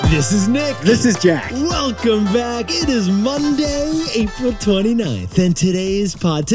This is Nick. This is Jack. Welcome back. It is Monday, April 29th, and today's pod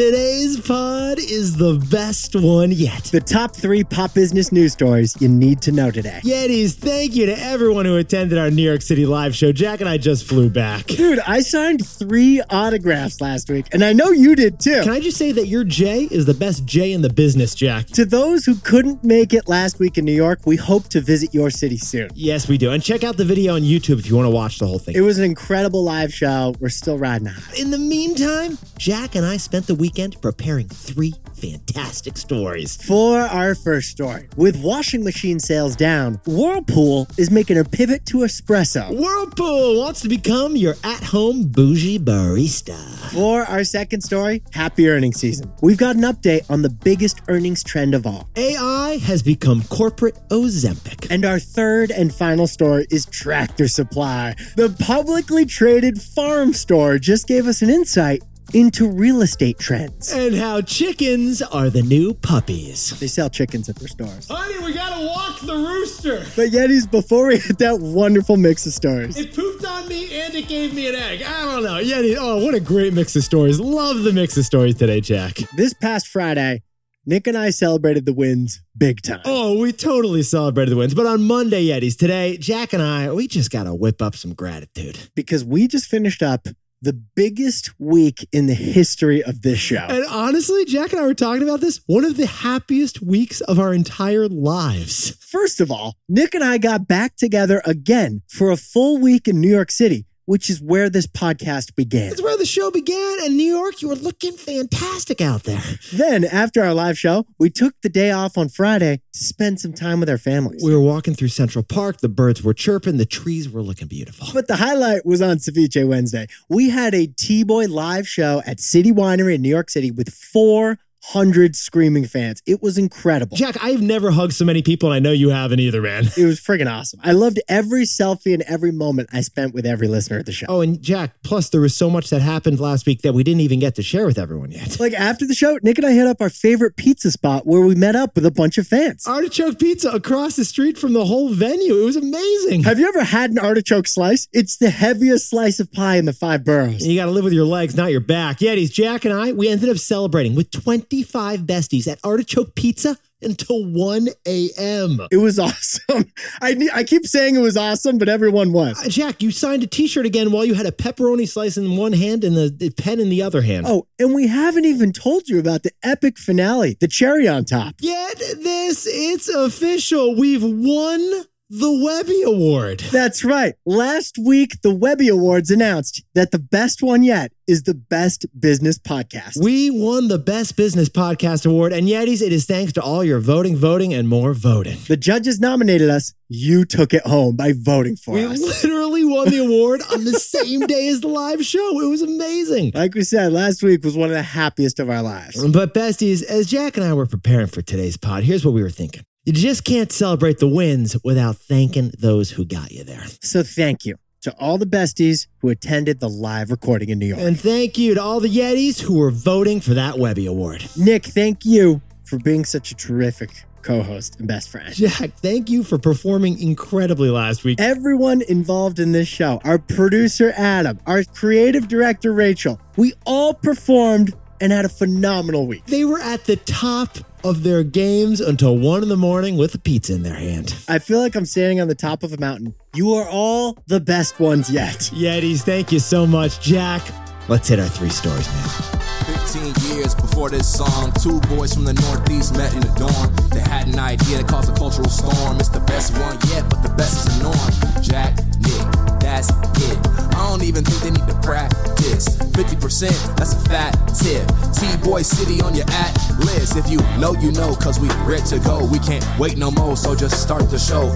is the best one yet. The top 3 pop business news stories you need to know today. Yetis, thank you to everyone who attended our New York City live show. Jack and I just flew back. Dude, I signed 3 autographs last week, and I know you did too. Can I just say that your J is the best J in the business, Jack? To those who couldn't make it last week in New York, we hope to visit your city soon. Yes, we do. And check out the video on YouTube if you want to watch the whole thing. It was an incredible live show. We're still riding high. In the meantime, Jack and I spent the weekend preparing 3 fantastic stories. For our first story, with washing machine sales down, Whirlpool is making a pivot to espresso. Whirlpool wants to become your at-home bougie barista. For our second story, happy earnings season. We've got an update on the biggest earnings trend of all. AI has become corporate Ozempic. And our third and final story is Tractor Supply. The publicly traded farm store just gave us an insight into real estate trends. And how chickens are the new puppies. They sell chickens at their stores. Honey, we gotta walk the rooster. But Yetis, before we hit that wonderful mix of stories. It pooped on me and it gave me an egg. I don't know. Yeti, oh, what a great mix of stories. Love the mix of stories today, Jack. This past Friday, Nick and I celebrated the wins big time. Oh, we totally celebrated the wins. But on Monday, Yetis, today, Jack and I, we just gotta whip up some gratitude. Because we just finished up the biggest week in the history of this show. And honestly, Jack and I were talking about this, one of the happiest weeks of our entire lives. First of all, Nick and I got back together again for a full week in New York City, which is where this podcast began. It's where the show began. In New York, you were looking fantastic out there. Then, after our live show, we took the day off on Friday to spend some time with our families. We were walking through Central Park. The birds were chirping. The trees were looking beautiful. But the highlight was on Ceviche Wednesday. We had a T-Boy live show at City Winery in New York City with 400 screaming fans. It was incredible. Jack, I've never hugged so many people, and I know you haven't either, man. It was friggin' awesome. I loved every selfie and every moment I spent with every listener at the show. Oh, and Jack, plus there was so much that happened last week that we didn't even get to share with everyone yet. Like after the show, Nick and I hit up our favorite pizza spot where we met up with a bunch of fans. Artichoke Pizza across the street from the whole venue. It was amazing. Have you ever had an artichoke slice? It's the heaviest slice of pie in the 5 boroughs. You got to live with your legs, not your back. Yetis, Jack and I, we ended up celebrating with 25 besties at Artichoke Pizza until 1 a.m. It was awesome. I keep saying it was awesome, but everyone was. Jack, you signed a t-shirt again while you had a pepperoni slice in one hand and the pen in the other hand. Oh, and we haven't even told you about the epic finale, the cherry on top. Get this, it's official. We've won the Webby Award. That's right. Last week, the Webby Awards announced that the best one yet is the Best Business Podcast. We won the Best Business Podcast Award, and Yetis, it is thanks to all your voting, and more voting. The judges nominated us. You took it home by voting for us. We literally won the award on the same day as the live show. It was amazing. Like we said, last week was one of the happiest of our lives. But besties, as Jack and I were preparing for today's pod, here's what we were thinking. You just can't celebrate the wins without thanking those who got you there. So thank you to all the besties who attended the live recording in New York. And thank you to all the Yetis who were voting for that Webby Award. Nick, thank you for being such a terrific co-host and best friend. Jack, thank you for performing incredibly last week. Everyone involved in this show, our producer Adam, our creative director Rachel, we all performed and had a phenomenal week. They were at the top of their games until 1 a.m. with a pizza in their hand. I feel like I'm standing on the top of a mountain. You are all the best ones yet. Yetis, thank you so much. Jack, let's hit our 3 stories, man. 15 years before this song, 2 boys from the Northeast met in a dorm. They had an idea that caused a cultural storm. It's the best one yet, but the best is the norm. Jack, Nick, that's it. I don't even think they need to practice. 50%, that's a fat tip. T-Boy City on your list. If you know, you know, cause we ready to go. We can't wait no more, so just start the show.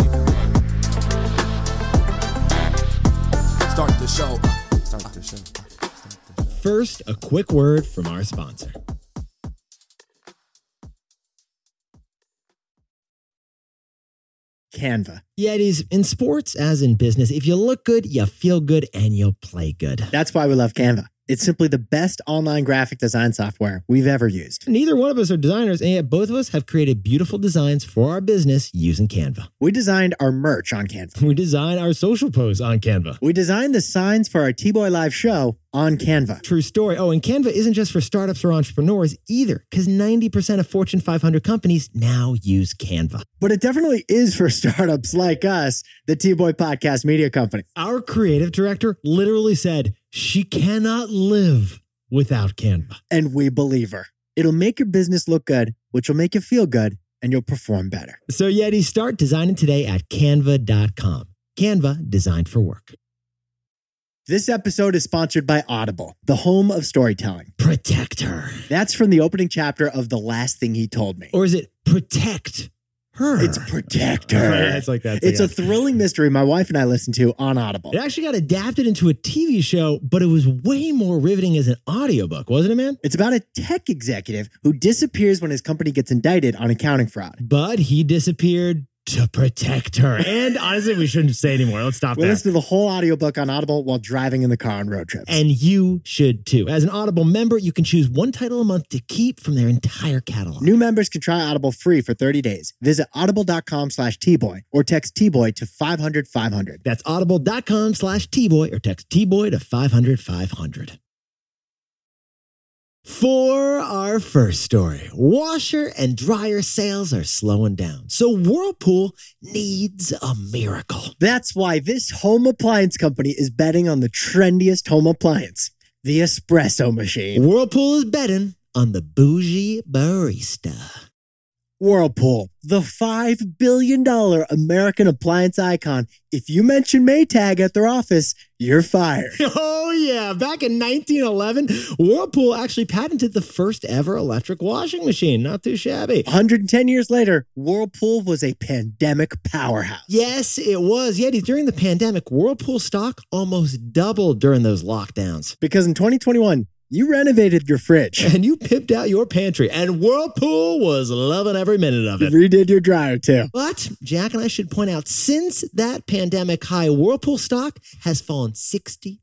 Start the show. Start the show. First, a quick word from our sponsor. Canva. Yetis, in sports as in business, if you look good, you feel good, and you'll play good. That's why we love Canva. It's simply the best online graphic design software we've ever used. Neither one of us are designers, and yet both of us have created beautiful designs for our business using Canva. We designed our merch on Canva. We design our social posts on Canva. We designed the signs for our T-Boy Live show on Canva. True story. Oh, and Canva isn't just for startups or entrepreneurs either, because 90% of Fortune 500 companies now use Canva. But it definitely is for startups like us, the T-Boy Podcast Media Company. Our creative director literally said she cannot live without Canva. And we believe her. It'll make your business look good, which will make you feel good, and you'll perform better. So Yeti, start designing today at canva.com. Canva, designed for work. This episode is sponsored by Audible, the home of storytelling. Protect her. That's from the opening chapter of The Last Thing He Told Me. Or is it protect her? It's Protect Her. Yeah, it's like that. It's a thrilling mystery my wife and I listened to on Audible. It actually got adapted into a TV show, but it was way more riveting as an audiobook, wasn't it, man? It's about a tech executive who disappears when his company gets indicted on accounting fraud. But he disappeared to protect her. And honestly, we shouldn't say anymore. Let's stop We there. listen to the whole audiobook on Audible while driving in the car on road trips. And you should too. As an Audible member, you can choose one title a month to keep from their entire catalog. New members can try Audible free for 30 days. Visit audible.com/T-Boy or text T-Boy to 500-500. That's audible.com/T-Boy or text T-Boy to 500-500. For our first story, washer and dryer sales are slowing down, so Whirlpool needs a miracle. That's why this home appliance company is betting on the trendiest home appliance, the espresso machine. Whirlpool is betting on the bougie barista. Whirlpool, the $5 billion American appliance icon. If you mention Maytag at their office, you're fired. Oh, yeah. Back in 1911, Whirlpool actually patented the first ever electric washing machine. Not too shabby. 110 years later, Whirlpool was a pandemic powerhouse. Yes, it was. Yet during the pandemic, Whirlpool stock almost doubled during those lockdowns. Because in 2021, you renovated your fridge. And you pimped out your pantry, and Whirlpool was loving every minute of You it. redid your dryer too. But Jack and I should point out, since that pandemic high, Whirlpool stock has fallen 62%.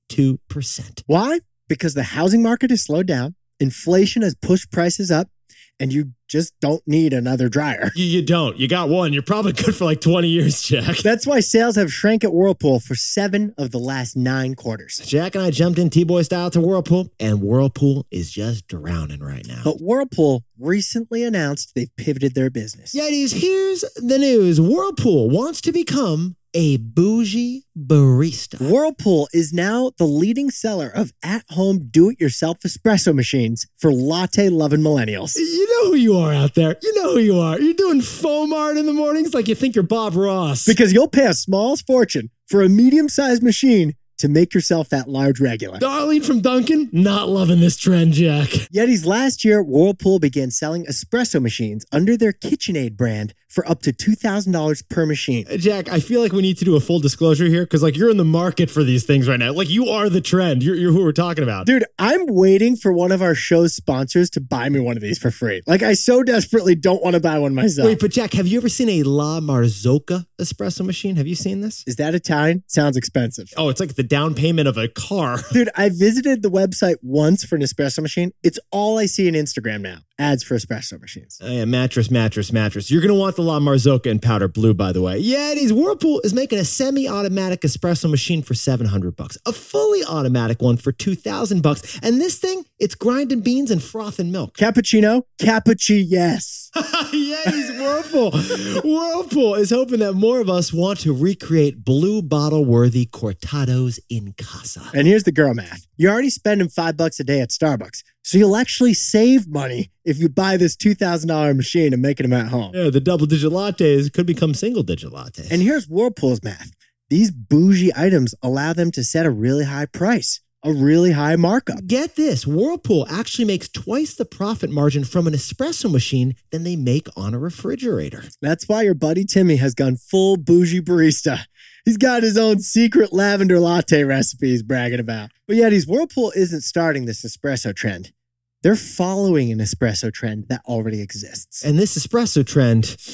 Why? Because the housing market has slowed down, inflation has pushed prices up, and you just don't need another dryer. You don't. You got one. You're probably good for like 20 years, Jack. That's why sales have shrank at Whirlpool for 7 of the last 9 quarters. Jack and I jumped in T-Boy style to Whirlpool, and Whirlpool is just drowning right now. But Whirlpool recently announced they've pivoted their business. Yetis, here's the news. Whirlpool wants to become a bougie barista. Whirlpool is now the leading seller of at-home do-it-yourself espresso machines for latte-loving millennials. You know who you are out there. You know who you are. You're doing foam art in the mornings like you think you're Bob Ross. Because you'll pay a small fortune for a medium-sized machine to make yourself that large regular. Darlene from Duncan, not loving this trend, Jack. Yetis, last year, Whirlpool began selling espresso machines under their KitchenAid brand for up to $2,000 per machine. Jack, I feel like we need to do a full disclosure here because, like, you're in the market for these things right now. Like, you are the trend. You're who we're talking about. Dude, I'm waiting for one of our show's sponsors to buy me one of these for free. Like, I so desperately don't want to buy one myself. Wait, but Jack, have you ever seen a La Marzocca espresso machine? Have you seen this? Is that Italian? Sounds expensive. Oh, it's like the down payment of a car. Dude, I visited the website once for an espresso machine. It's all I see on Instagram now. Ads for espresso machines. Oh, yeah, mattress. You're going to want the La Marzocca in powder blue, by the way. Yeah, it is. Whirlpool is making a semi-automatic espresso machine for $700, a fully automatic one for $2,000. And this thing, it's grinding beans and frothing milk. Cappuccino? Cappuccino, yes. Yeah, he's Whirlpool. Whirlpool is hoping that more of us want to recreate blue bottle-worthy cortados in casa. And here's the girl math. You're already spending $5 a day at Starbucks, so you'll actually save money if you buy this $2,000 machine and making them at home. Yeah, the double-digit lattes could become single-digit lattes. And here's Whirlpool's math. These bougie items allow them to set a really high price, a really high markup. Get this, Whirlpool actually makes twice the profit margin from an espresso machine than they make on a refrigerator. That's why your buddy Timmy has gone full bougie barista. He's got his own secret lavender latte recipe he's bragging about. But yet, Whirlpool isn't starting this espresso trend. They're following an espresso trend that already exists. And this espresso trend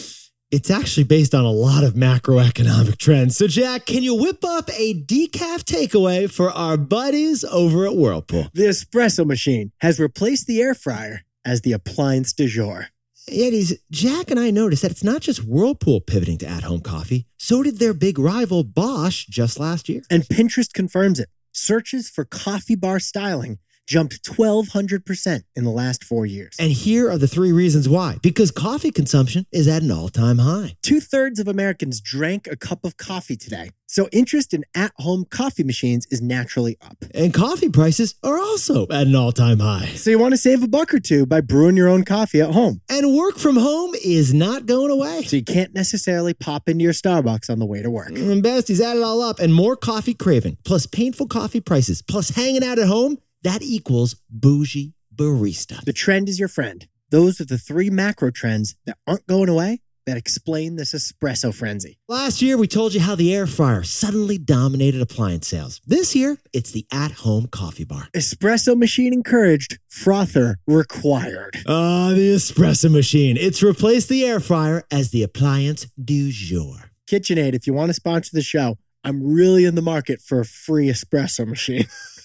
It's actually based on a lot of macroeconomic trends. So, Jack, can you whip up a decaf takeaway for our buddies over at Whirlpool? The espresso machine has replaced the air fryer as the appliance du jour. Yetis, Jack and I noticed that it's not just Whirlpool pivoting to at-home coffee. So did their big rival Bosch just last year. And Pinterest confirms it. Searches for coffee bar styling jumped 1,200% in the last 4 years. And here are the 3 reasons why. Because coffee consumption is at an all-time high. 2/3 of Americans drank a cup of coffee today. So interest in at-home coffee machines is naturally up. And coffee prices are also at an all-time high. So you want to save a buck or two by brewing your own coffee at home. And work from home is not going away. So you can't necessarily pop into your Starbucks on the way to work. And besties, add it all up. And more coffee craving, plus painful coffee prices, plus hanging out at home, that equals bougie barista. The trend is your friend. Those are the 3 macro trends that aren't going away that explain this espresso frenzy. Last year, we told you how the air fryer suddenly dominated appliance sales. This year, it's the at-home coffee bar. Espresso machine encouraged, frother required. The espresso machine. It's replaced the air fryer as the appliance du jour. KitchenAid, if you want to sponsor the show, I'm really in the market for a free espresso machine.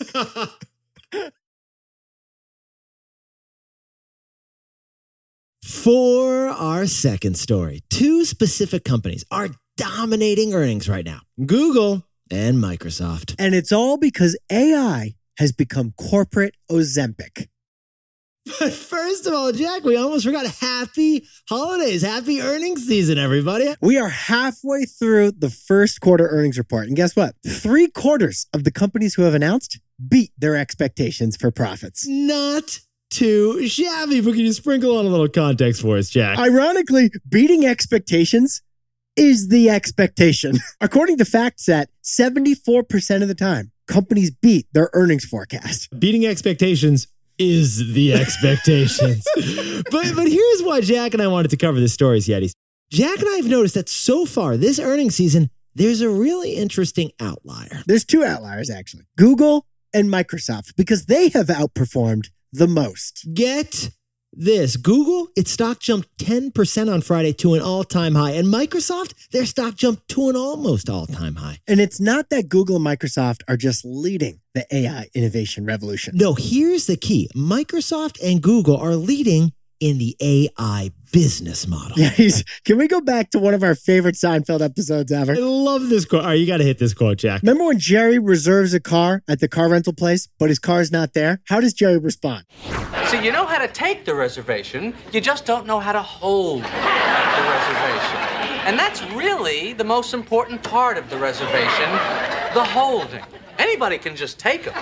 For our second story, 2 specific companies are dominating earnings right now. Google and Microsoft. And it's all because AI has become corporate Ozempic. But first of all, Jack, we almost forgot happy holidays. Happy earnings season, everybody. We are halfway through the first quarter earnings report. And guess what? 3/4 of the companies who have announced beat their expectations for profits. Not too shabby, but can you sprinkle on a little context for us, Jack? Ironically, beating expectations is the expectation. According to FactSet, 74% of the time, companies beat their earnings forecast. Beating expectations is the expectations. but here's why Jack and I wanted to cover this story, Yetis. Jack and I have noticed that so far this earnings season, there's a really interesting outlier. There's 2 outliers, actually. Google and Microsoft, because they have outperformed the most. Get this. Google, its stock jumped 10% on Friday to an all-time high. And Microsoft, their stock jumped to an almost all-time high. And it's not that Google and Microsoft are just leading the AI innovation revolution. No, here's the key. Microsoft and Google are leading in the AI business model. Yeah, can we go back to one of our favorite Seinfeld episodes ever? I love this quote. All right, you got to hit this quote, Jack. Remember when Jerry reserves a car at the car rental place, but his car's not there? How does Jerry respond? So you know how to take the reservation, you just don't know how to hold the reservation. And that's really the most important part of the reservation, the holding. Anybody can just take them.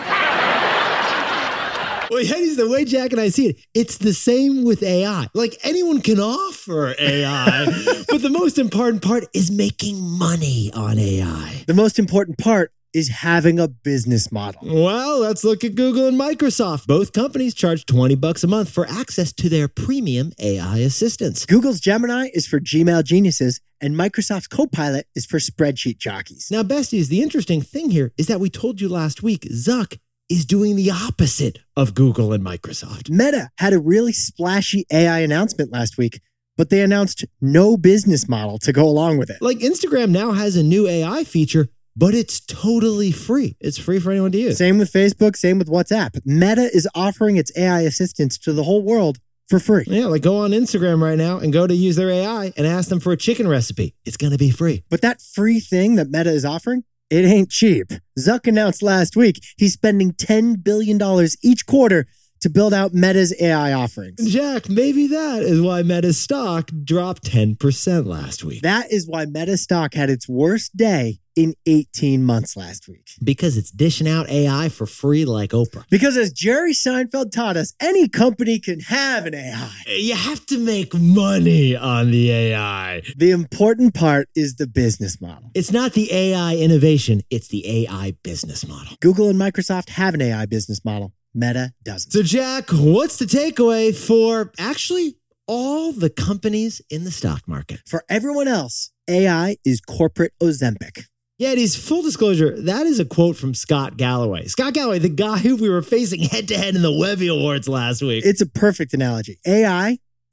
Well, Yetis, the way Jack and I see it, it's the same with AI. Like, anyone can offer AI, but the most important part is making money on AI. The most important part is having a business model. Well, let's look at Google and Microsoft. Both companies charge $20 a month for access to their premium AI assistants. Google's Gemini is for Gmail geniuses, and Microsoft's Copilot is for spreadsheet jockeys. Now, besties, the interesting thing here is that we told you last week, Zuck is doing the opposite of Google and Microsoft. Meta had a really splashy AI announcement last week, but they announced no business model to go along with it. Like, Instagram now has a new AI feature, but it's totally free. It's free for anyone to use. Same with Facebook, same with WhatsApp. Meta is offering its AI assistants to the whole world for free. Yeah, like go on Instagram right now and go to use their AI and ask them for a chicken recipe. It's going to be free. But that free thing that Meta is offering, it ain't cheap. Zuck announced last week he's spending $10 billion each quarter to build out Meta's AI offerings. Jack, maybe that is why Meta's stock dropped 10% last week. That is why Meta stock had its worst day in 18 months last week. Because it's dishing out AI for free like Oprah. Because as Jerry Seinfeld taught us, any company can have an AI. You have to make money on the AI. The important part is the business model. It's not the AI innovation, it's the AI business model. Google and Microsoft have an AI business model. Meta doesn't. So, Jack, what's the takeaway for actually all the companies in the stock market? For everyone else, AI is corporate Ozempic. Yeah, it is. Full disclosure, that is a quote from Scott Galloway. Scott Galloway, the guy who we were facing head-to-head in the Webby Awards last week. It's a perfect analogy. AI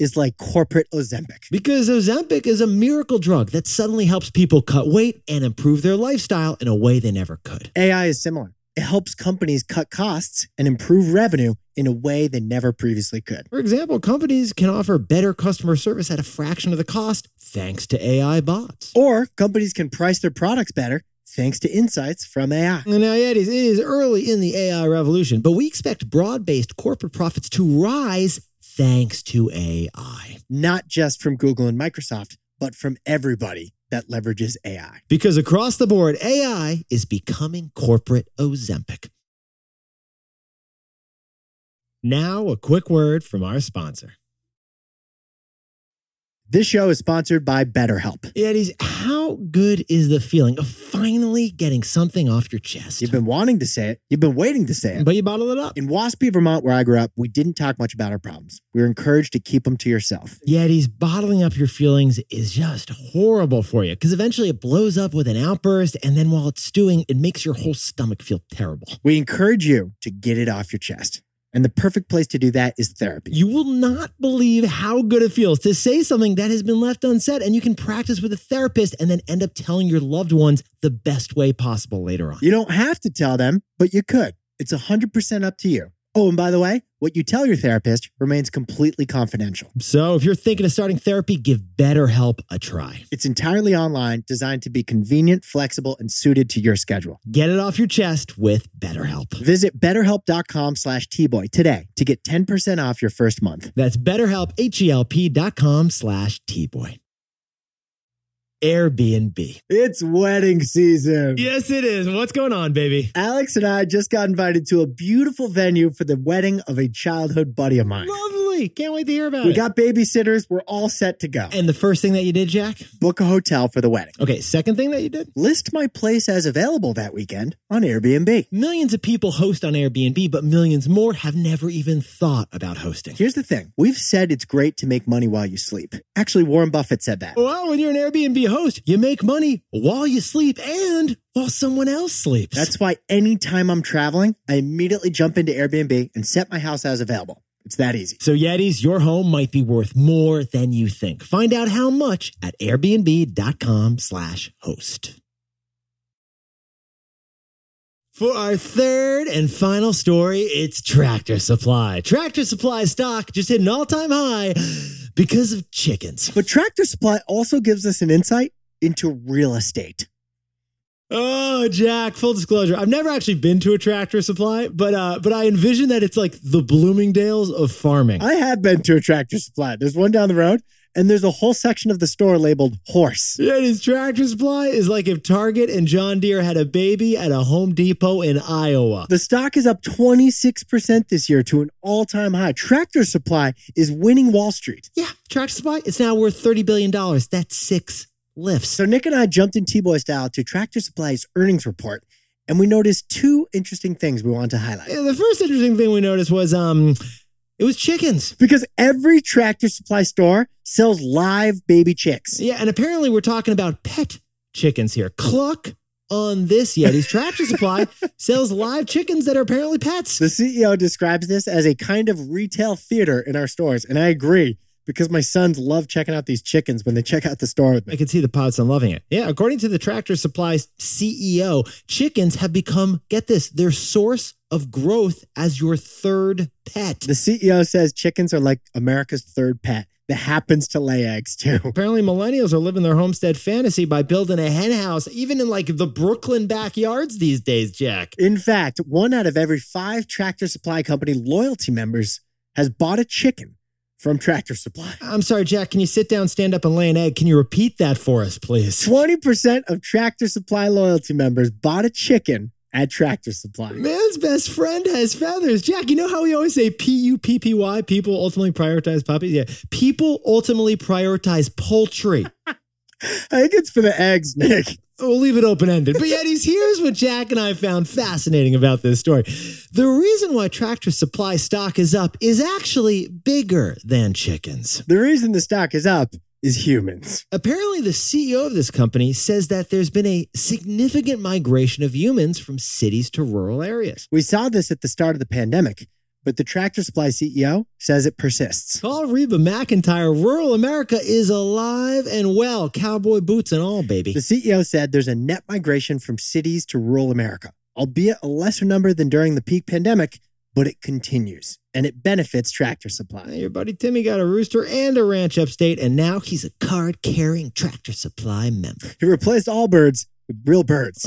is like corporate Ozempic. Because Ozempic is a miracle drug that suddenly helps people cut weight and improve their lifestyle in a way they never could. AI is similar. It helps companies cut costs and improve revenue in a way they never previously could. For example, companies can offer better customer service at a fraction of the cost thanks to AI bots. Or companies can price their products better thanks to insights from AI. Now, it is early in the AI revolution, but we expect broad-based corporate profits to rise thanks to AI. Not just from Google and Microsoft, but from everybody that leverages AI. Because across the board, AI is becoming corporate Ozempic. Now, a quick word from our sponsor. This show is sponsored by BetterHelp. Yetis, how good is the feeling of finally getting something off your chest? You've been wanting to say it. You've been waiting to say it. But you bottle it up. In Waspy, Vermont, where I grew up, we didn't talk much about our problems. We were encouraged to keep them to yourself. Yetis, bottling up your feelings is just horrible for you because eventually it blows up with an outburst, and then while it's stewing, it makes your whole stomach feel terrible. We encourage you to get it off your chest. And the perfect place to do that is therapy. You will not believe how good it feels to say something that has been left unsaid, and you can practice with a therapist and then end up telling your loved ones the best way possible later on. You don't have to tell them, but you could. It's 100% up to you. Oh, and by the way, what you tell your therapist remains completely confidential. So if you're thinking of starting therapy, give BetterHelp a try. It's entirely online, designed to be convenient, flexible, and suited to your schedule. Get it off your chest with BetterHelp. Visit betterhelp.com/tboy today to get 10% off your first month. That's BetterHelp, HELP.com/tboy. Airbnb. It's wedding season. Yes, it is. What's going on, baby? Alex and I just got invited to a beautiful venue for the wedding of a childhood buddy of mine. Lovely. Can't wait to hear about it. We got babysitters. We're all set to go. And the first thing that you did, Jack? Book a hotel for the wedding. Okay, second thing that you did? List my place as available that weekend on Airbnb. Millions of people host on Airbnb, but millions more have never even thought about hosting. Here's the thing. We've said it's great to make money while you sleep. Actually, Warren Buffett said that. Well, when you're an Airbnb host, you make money while you sleep and while someone else sleeps. That's why anytime I'm traveling, I immediately jump into Airbnb and set my house as available. It's that easy. So Yetis, your home might be worth more than you think. Find out how much at airbnb.com/host. For our third and final story, it's Tractor Supply. Tractor Supply stock just hit an all-time high because of chickens. But Tractor Supply also gives us an insight into real estate. Oh, Jack, full disclosure, I've never actually been to a Tractor Supply, but I envision that it's like the Bloomingdale's of farming. I have been to a Tractor Supply. There's one down the road, and there's a whole section of the store labeled horse. Yeah, this Tractor Supply is like if Target and John Deere had a baby at a Home Depot in Iowa. The stock is up 26% this year to an all-time high. Tractor Supply is winning Wall Street. Yeah, Tractor Supply, it's now worth $30 billion. That's 6 lifts. So Nick and I jumped in T-Boy style to Tractor Supply's earnings report, and we noticed 2 interesting things we want to highlight. Yeah, the first interesting thing we noticed was it was chickens. Because every Tractor Supply store sells live baby chicks. Yeah, and apparently we're talking about pet chickens here. Cluck on this Yetis. Tractor Supply sells live chickens that are apparently pets. The CEO describes this as a kind of retail theater in our stores, and I agree. Because my sons love checking out these chickens when they check out the store with me. I can see the Podson loving it. Yeah, according to the Tractor Supply's CEO, chickens have become, get this, their source of growth as your third pet. The CEO says chickens are like America's third pet that happens to lay eggs too. Apparently millennials are living their homestead fantasy by building a hen house, even in like the Brooklyn backyards these days, Jack. In fact, 1 out of every 5 Tractor Supply Company loyalty members has bought a chicken from Tractor Supply. I'm sorry, Jack, can you sit down, stand up, and lay an egg? Can you repeat that for us, please? 20% of Tractor Supply loyalty members bought a chicken at Tractor Supply. Man's best friend has feathers. Jack, you know how we always say P-U-P-P-Y, people ultimately prioritize puppies? Yeah, people ultimately prioritize poultry. I think it's for the eggs, Nick. We'll leave it open-ended. But Yetis, here's what Jack and I found fascinating about this story. The reason why Tractor Supply stock is up is actually bigger than chickens. The reason the stock is up is humans. Apparently, the CEO of this company says that there's been a significant migration of humans from cities to rural areas. We saw this at the start of the pandemic. But the Tractor Supply CEO says it persists. Call Reba McEntire. Rural America is alive and well. Cowboy boots and all, baby. The CEO said there's a net migration from cities to rural America, albeit a lesser number than during the peak pandemic, but it continues, and it benefits Tractor Supply. Your buddy Timmy got a rooster and a ranch upstate, and now he's a card-carrying Tractor Supply member. He replaced all birds with real birds.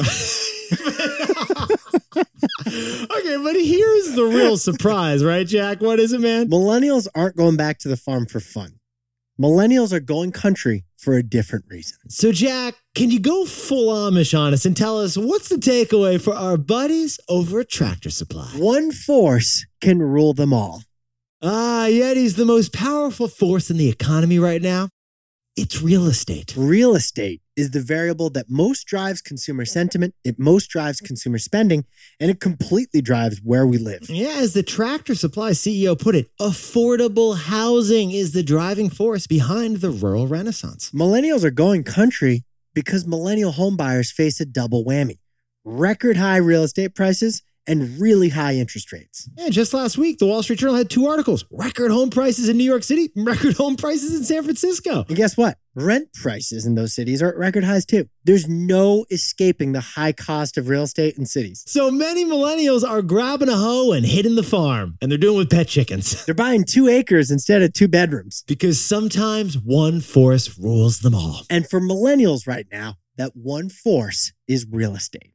Okay, but here's the real surprise, right, Jack? What is it, man? Millennials aren't going back to the farm for fun. Millennials are going country for a different reason. So, Jack, can you go full Amish on us and tell us what's the takeaway for our buddies over at Tractor Supply? One force can rule them all. Yeti's the most powerful force in the economy right now. It's real estate. Real estate is the variable that most drives consumer sentiment, it most drives consumer spending, and it completely drives where we live. Yeah, as the Tractor Supply CEO put it, affordable housing is the driving force behind the rural renaissance. Millennials are going country because millennial homebuyers face a double whammy. Record high real estate prices and really high interest rates. Yeah, just last week, the Wall Street Journal had 2 articles. Record home prices in New York City, record home prices in San Francisco. And guess what? Rent prices in those cities are at record highs too. There's no escaping the high cost of real estate in cities. So many millennials are grabbing a hoe and hitting the farm, and they're doing it with pet chickens. They're buying 2 acres instead of 2 bedrooms. Because sometimes one force rules them all. And for millennials right now, that one force is real estate.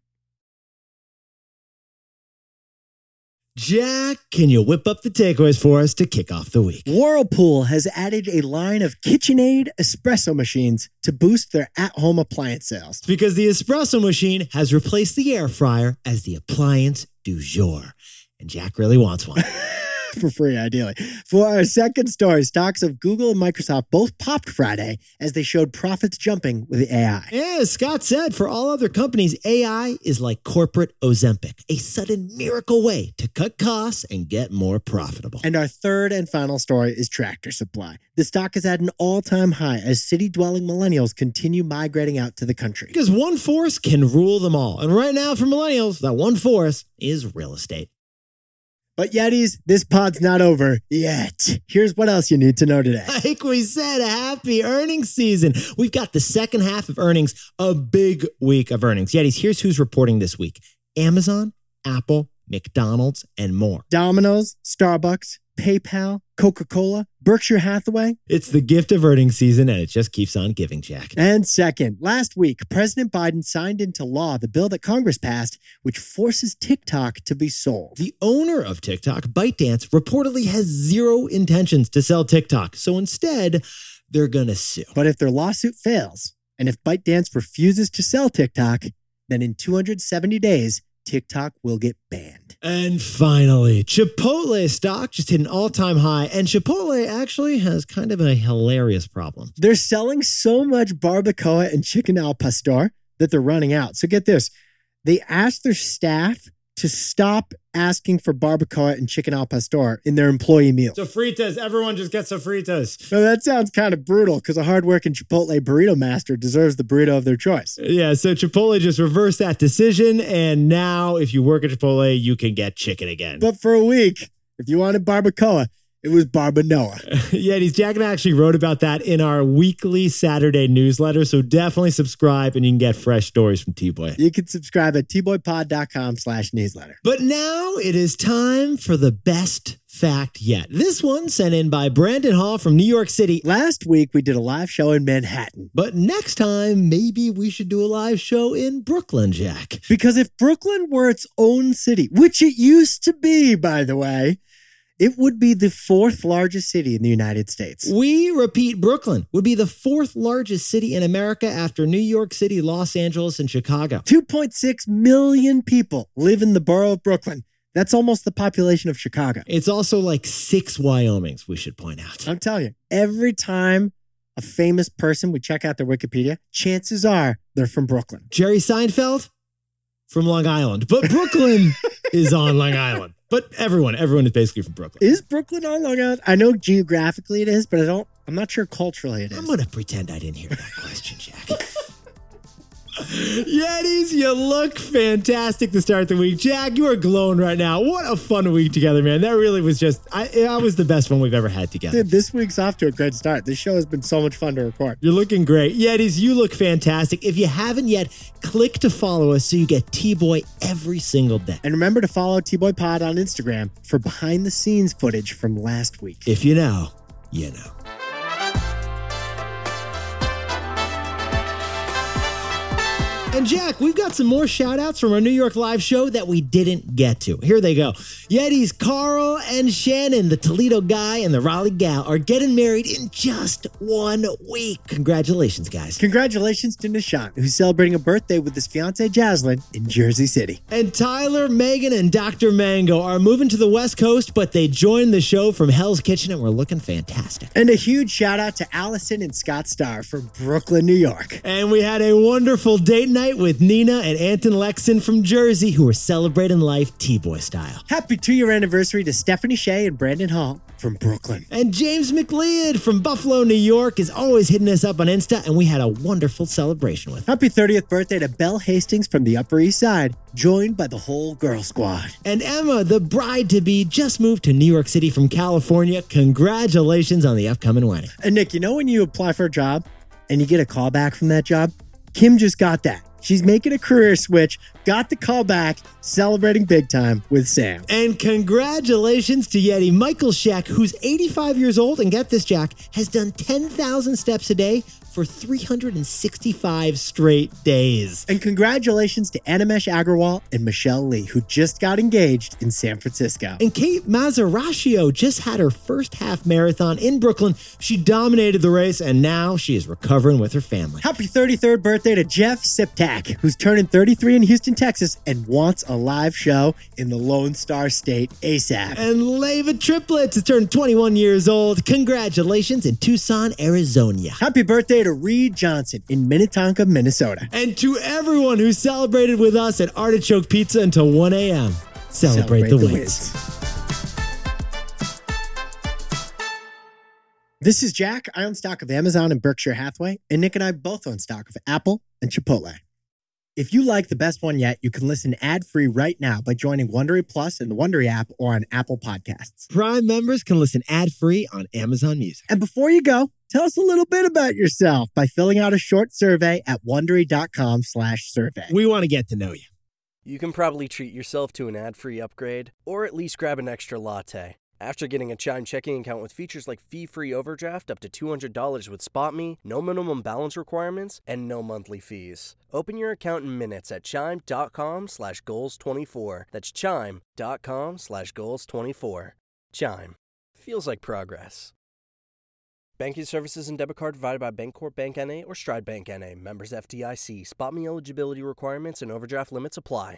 Jack, can you whip up the takeaways for us to kick off the week? Whirlpool has added a line of KitchenAid espresso machines to boost their at-home appliance sales. Because the espresso machine has replaced the air fryer as the appliance du jour. And Jack really wants one. For free, ideally. For our second story, stocks of Google and Microsoft both popped Friday as they showed profits jumping with AI. Yeah, as Scott said, for all other companies, AI is like corporate Ozempic, a sudden miracle way to cut costs and get more profitable. And our third and final story is Tractor Supply. The stock is at an all-time high as city-dwelling millennials continue migrating out to the country. Because one force can rule them all. And right now, for millennials, that one force is real estate. But Yetis, this pod's not over yet. Here's what else you need to know today. Like we said, a happy earnings season. We've got the second half of earnings, a big week of earnings. Yetis, here's who's reporting this week. Amazon, Apple, McDonald's, and more. Domino's, Starbucks, PayPal, Coca-Cola, Berkshire Hathaway. It's the gift of earnings season, and it just keeps on giving, Jack. And second, last week, President Biden signed into law the bill that Congress passed, which forces TikTok to be sold. The owner of TikTok, ByteDance, reportedly has zero intentions to sell TikTok. So instead, they're going to sue. But if their lawsuit fails, and if ByteDance refuses to sell TikTok, then in 270 days, TikTok will get banned. And finally, Chipotle stock just hit an all-time high, and Chipotle actually has kind of a hilarious problem. They're selling so much barbacoa and chicken al pastor that they're running out. So get this. They asked their staff to stop asking for barbacoa and chicken al pastor in their employee meals. Sofritas, everyone just gets sofritas. Now that sounds kind of brutal because a hardworking Chipotle burrito master deserves the burrito of their choice. Yeah, so Chipotle just reversed that decision, and now if you work at Chipotle, you can get chicken again. But for a week, if you wanted barbacoa, it was Barbanoa. Yetis, Jack and I actually wrote about that in our weekly Saturday newsletter, so definitely subscribe and you can get fresh stories from T-Boy. You can subscribe at tboypod.com/newsletter. But now it is time for the best fact yet. This one sent in by Brandon Hall from New York City. Last week, we did a live show in Manhattan. But next time, maybe we should do a live show in Brooklyn, Jack. Because if Brooklyn were its own city, which it used to be, by the way, it would be the 4th largest city in the United States. We repeat, Brooklyn would be the 4th largest city in America after New York City, Los Angeles, and Chicago. 2.6 million people live in the borough of Brooklyn. That's almost the population of Chicago. It's also like 6 Wyomings, we should point out. I'm telling you, every time a famous person, we check out their Wikipedia, chances are they're from Brooklyn. Jerry Seinfeld from Long Island, but Brooklyn is on Long Island. But everyone is basically from Brooklyn. Is Brooklyn on Long Island? I know geographically it is, but I'm not sure culturally it is. I'm going to pretend I didn't hear that question, Jack. Yetis, you look fantastic to start the week. Jack, you are glowing right now. What a fun week together, man. That really was just, that was the best one we've ever had together. Dude, this week's off to a great start. This show has been so much fun to record. You're looking great. Yetis, you look fantastic. If you haven't yet, click to follow us so you get T-Boy every single day. And remember to follow T-Boy Pod on Instagram for behind-the-scenes footage from last week. If you know, you know. And Jack, we've got some more shout-outs from our New York live show that we didn't get to. Here they go. Yetis, Carl and Shannon, the Toledo guy and the Raleigh gal, are getting married in just 1 week. Congratulations, guys. Congratulations to Nishant, who's celebrating a birthday with his fiancée, Jaslyn, in Jersey City. And Tyler, Megan, and Dr. Mango are moving to the West Coast, but they joined the show from Hell's Kitchen and we're looking fantastic. And a huge shout-out to Allison and Scott Starr from Brooklyn, New York. And we had a wonderful date night with Nina and Anton Lexon from Jersey, who are celebrating life T-Boy style. Happy 2-year anniversary to Stephanie Shea and Brandon Hall from Brooklyn. And James McLeod from Buffalo, New York is always hitting us up on Insta, and we had a wonderful celebration with him. Happy 30th birthday to Belle Hastings from the Upper East Side, joined by the whole girl squad. And Emma, the bride-to-be, just moved to New York City from California. Congratulations on the upcoming wedding. And Nick, you know when you apply for a job and you get a call back from that job? Kim just got that. She's making a career switch, got the call back, celebrating big time with Sam. And congratulations to Yeti Michael Scheck, who's 85 years old, and get this, Jack, has done 10,000 steps a day for 365 straight days. And congratulations to Animesh Agarwal and Michelle Lee, who just got engaged in San Francisco. And Kate Mazzaraccio just had her first half marathon in Brooklyn. She dominated the race, and now she is recovering with her family. Happy 33rd birthday to Jeff Siptak, who's turning 33 in Houston, Texas, and wants a live show in the Lone Star State ASAP. And Leva Triplets has turned 21 years old. Congratulations in Tucson, Arizona. Happy birthday to Reed Johnson in Minnetonka, Minnesota. And to everyone who celebrated with us at Artichoke Pizza until 1 a.m. Celebrate the wins. This is Jack. I own stock of Amazon and Berkshire Hathaway, and Nick and I both own stock of Apple and Chipotle. If you like the best one yet, you can listen ad-free right now by joining Wondery Plus in the Wondery app or on Apple Podcasts. Prime members can listen ad-free on Amazon Music. And before you go, tell us a little bit about yourself by filling out a short survey at Wondery.com/survey. We want to get to know you. You can probably treat yourself to an ad-free upgrade, or at least grab an extra latte. After getting a Chime checking account with features like fee-free overdraft up to $200 with SpotMe, no minimum balance requirements, and no monthly fees. Open your account in minutes at chime.com/goals24. That's chime.com/goals24. Chime. Feels like progress. Banking services and debit card provided by Bancorp Bank N.A. or Stride Bank N.A. Members FDIC. SpotMe eligibility requirements and overdraft limits apply.